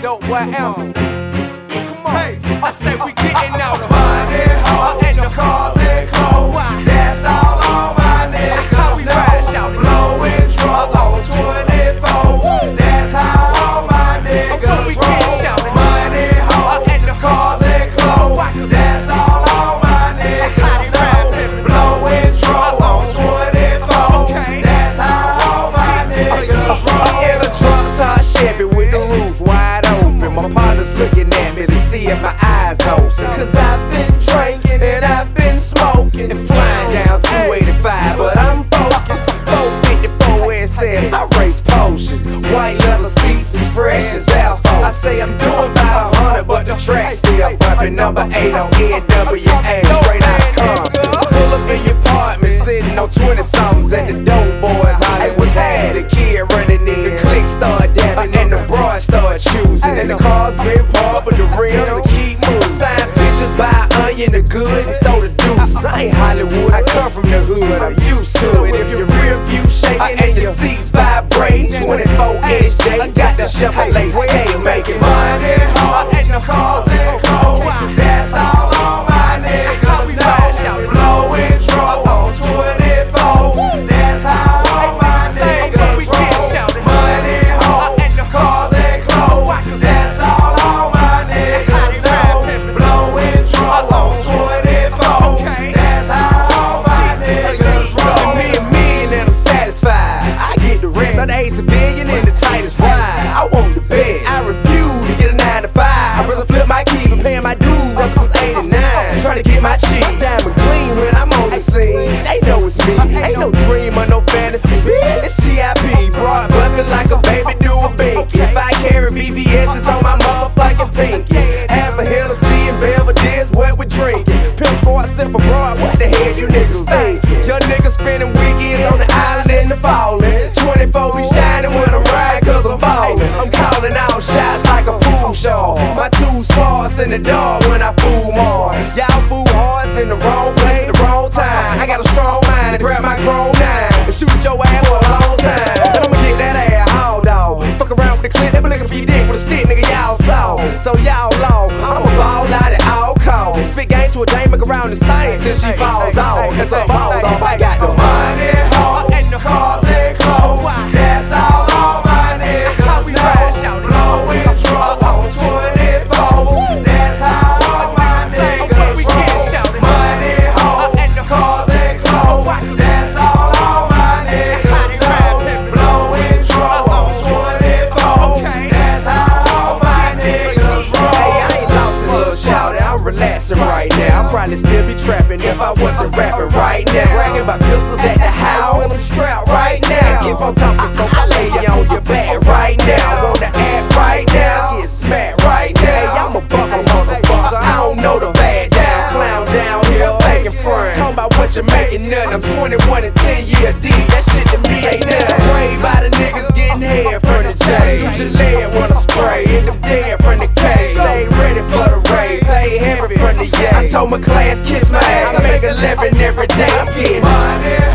dope boy album. Come on, hey, I say we getting out of money, hoes, and the cars and clothes. That's all on my niggas know. Blowing drunk on 24. That's how all my niggas roll. Money, hoes, and the cars and clothes. That's all on my niggas know. Blowing drunk on 24. That's how all my niggas roll. In a truck top Chevy with the roof wide open. My partner's looking at me to see if my eyes open. Cause I've been drinking and I've been smoking and flying down 285, but I'm focused. 454 SS, I race potions. White leather seats as fresh as Alpha. I say I'm doing about 100, but the track still bumping. Number 8 on NWA, straight out of Compton. Pull up in your apartment, sitting on 20 songs, and the dope boys holler was had. The kid running in, the click start dabbing, and the broad start choosing. And the cars been parked, but the rims to keep moving. Sign pictures, buy onion, the good, and throw the deuces. I ain't Hollywood, I come from the hood, I'm used to it. If your rear view shaking and your seats vibrating, 24-inch J got the Chevrolet scale making money, hoes, and the cars and clothes. That's all on my niggas know. Blowing drunk on 24. That's how all my niggas roll. Money, hoes, and the cars and clothes. That's all on my niggas know. Blowing drunk on 24. That's how all my niggas roll. Me and I'm satisfied. I get the rest. I'm the civilian in the tightest ride. I want the best. I refuse to get a 9 to 5. I'd rather flip my keys and paying my dues up since 89. Trying to get my cheese. Diamond clean when I'm on the scene. They know it's me. Ain't no dream or no fantasy. It's TIP. Broad buffing like a baby do a binky. If I carry VVS, it's on my motherfucking pinky. Half a Hennessy and Belvedere's what we're drinking. Pimp squad sip for broad. What the hell you niggas think? Young niggas spending weekends on the island in the falling. 24 be shining when I'm riding cause I'm ballin'. I'm calling out shots like a pool show. My two sparks in the dog when I fool Mars. Y'all fool hearts in the wrong place at the wrong time. I got a strong mind to grab my chrome 9 and shoot at your ass for a long time. But I'ma get that ass hauled off. Fuck around with the clip, they be looking for your dick with a stick, nigga, y'all saw. So y'all long, I'ma ball out at all costs. Spit game to a dame, make around the stank till she falls off. And some balls off, I got the money, hoes, and the cars and clothes. That's all my niggas know. Blowing drunk on 24. That's how all my niggas roll. Money, hoes, and the cars and clothes. That's all my niggas know. Blowing drunk on 24. That's how all my niggas roll. Hey, I ain't lost a little shouty, I'm relaxing right now. I'd probably still be trapping if I wasn't rapping right now. Bragging about pistols at the house when I'm strapped right now. Keep on talking, I lay you on your back right now. On the app right now, get smacked right now. I'm a buckle motherfucker, I don't know the bad down. Clown down here making fun. Talking about what you're making nothing. I'm 21 and 10 year D, that shit to me ain't nothing. Afraid by the niggas getting head from the J. Use your lead when I spray, end up dead from the K. Stay ready for the raid, pay heavy from the yay. I told my class, kiss my ass, I make a living every day. I'm getting money.